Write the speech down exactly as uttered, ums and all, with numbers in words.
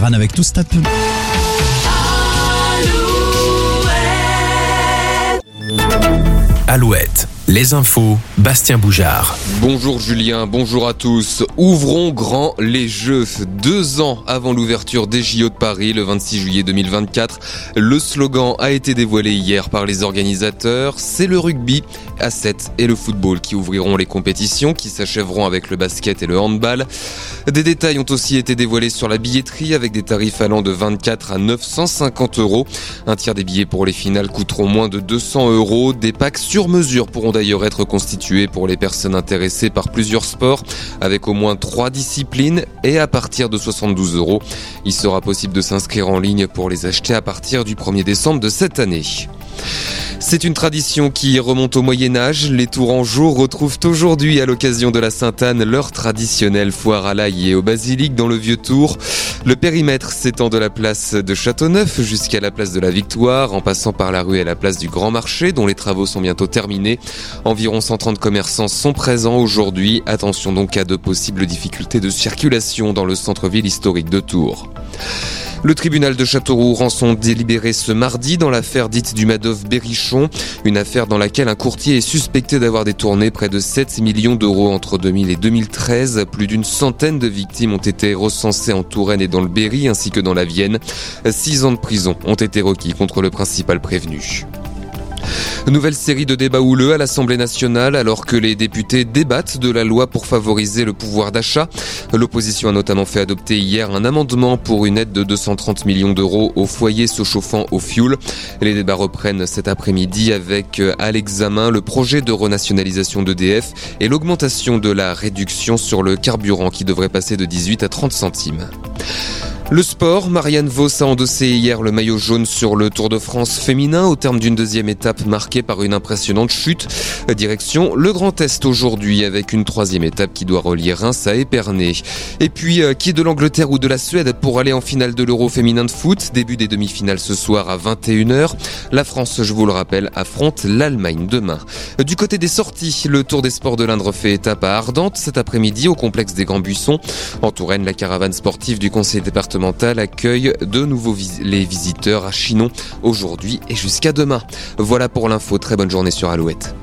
Iran avec tout Stade. Alouette, les infos, Bastien Boujard. Bonjour Julien, bonjour à tous. Ouvrons grand les Jeux. Deux ans avant l'ouverture des J O de Paris, le vingt-six juillet deux mille vingt-quatre, le slogan a été dévoilé hier par les organisateurs. C'est le rugby à sept et le football qui ouvriront les compétitions, qui s'achèveront avec le basket et le handball. Des détails ont aussi été dévoilés sur la billetterie avec des tarifs allant de vingt-quatre à neuf cent cinquante euros. Un tiers des billets pour les finales coûteront moins de deux cents euros. Des packs sur mesure pourront d'ailleurs être constitués pour les personnes intéressées par plusieurs sports avec au moins trois disciplines et à partir de soixante-douze euros. Il sera possible de s'inscrire en ligne pour les acheter à partir du premier décembre de cette année. C'est une tradition qui remonte au Moyen-Âge. Les Tourangeaux retrouvent aujourd'hui, à l'occasion de la Sainte-Anne, leur traditionnelle foire à l'ail et au basilic dans le Vieux-Tour. Le périmètre s'étend de la place de Châteauneuf jusqu'à la place de la Victoire, en passant par la rue et la place du Grand Marché, dont les travaux sont bientôt terminés. Environ cent trente commerçants sont présents aujourd'hui. Attention donc à de possibles difficultés de circulation dans le centre-ville historique de Tours. Le tribunal de Châteauroux rend son délibéré ce mardi dans l'affaire dite du Madoff-Berrichon, une affaire dans laquelle un courtier est suspecté d'avoir détourné près de sept millions d'euros entre deux mille et deux mille treize. Plus d'une centaine de victimes ont été recensées en Touraine et dans le Berry ainsi que dans la Vienne. Six ans de prison ont été requis contre le principal prévenu. Nouvelle série de débats houleux à l'Assemblée nationale alors que les députés débattent de la loi pour favoriser le pouvoir d'achat. L'opposition a notamment fait adopter hier un amendement pour une aide de deux cent trente millions d'euros aux foyers se chauffant au fioul. Les débats reprennent cet après-midi avec à l'examen le projet de renationalisation d'E D F et l'augmentation de la réduction sur le carburant qui devrait passer de dix-huit à trente centimes. Le sport, Marianne Vos a endossé hier le maillot jaune sur le Tour de France féminin au terme d'une deuxième étape marquée par une impressionnante chute. Direction le Grand Est aujourd'hui avec une troisième étape qui doit relier Reims à Épernay. Et puis, qui est de l'Angleterre ou de la Suède pour aller en finale de l'Euro féminin de foot? Début des demi-finales ce soir à vingt et une heures. La France, je vous le rappelle, affronte l'Allemagne demain. Du côté des sorties, le Tour des sports de l'Indre fait étape à Ardentes cet après-midi au complexe des Grands Buissons. En Touraine, la caravane sportive du conseil départemental accueille de nouveau vis- les visiteurs à Chinon aujourd'hui et jusqu'à demain. Voilà pour l'info, très bonne journée sur Alouette.